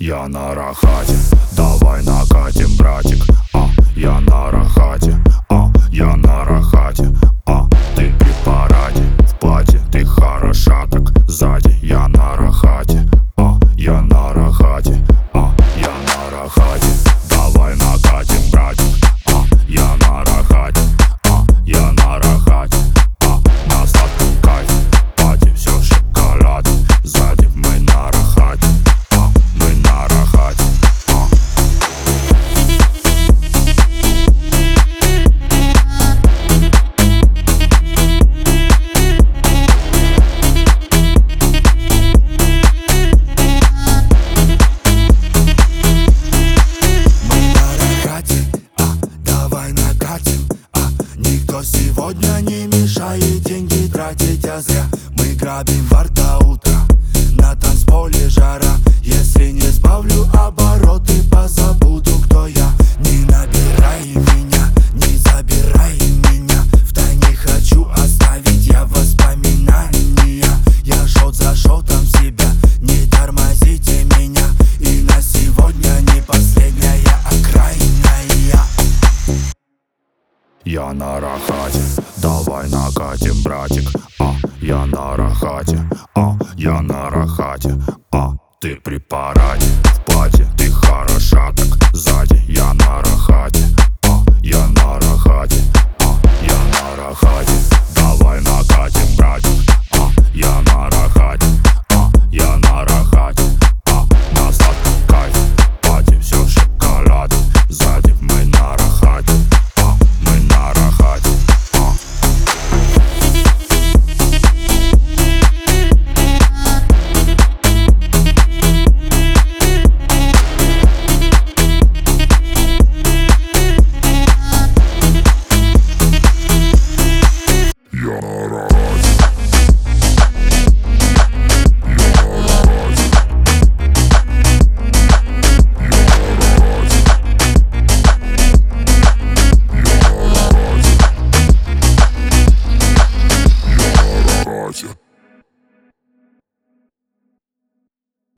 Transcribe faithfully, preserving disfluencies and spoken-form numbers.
Я на рахате, давай накатим, братик. А, я на рахате, а, я на рахате. А, ты при параде, в платье, ты хороша так сзади. Я на рахате, а, я на рахате. А, я на рахате, давай накатим, братик. А, я на рахате, а, я на рахате. А, на сладком кайфе, пати, все шоколад. Сзади мы на рахате, а, мы на рахате. А. Мы на рахате, а, давай накатим, а, никто сегодня не мешает деньги тратить, а зря. Мы грабим бар до утра, на танцполе жара. Если не сбавлю обороты, позабуду, кто я. Не набирай меня, не забирай меня, втайне хочу оставить я воспоминания. Я шот за шотом себя, не тормозите меня. И на сегодня не последняя окраинная. Я на рахате, давай накатим, братик. А, я на рахате, а, я на рахате. А, ты при параде, в платье, ты хороша так сзади. Я на рахате.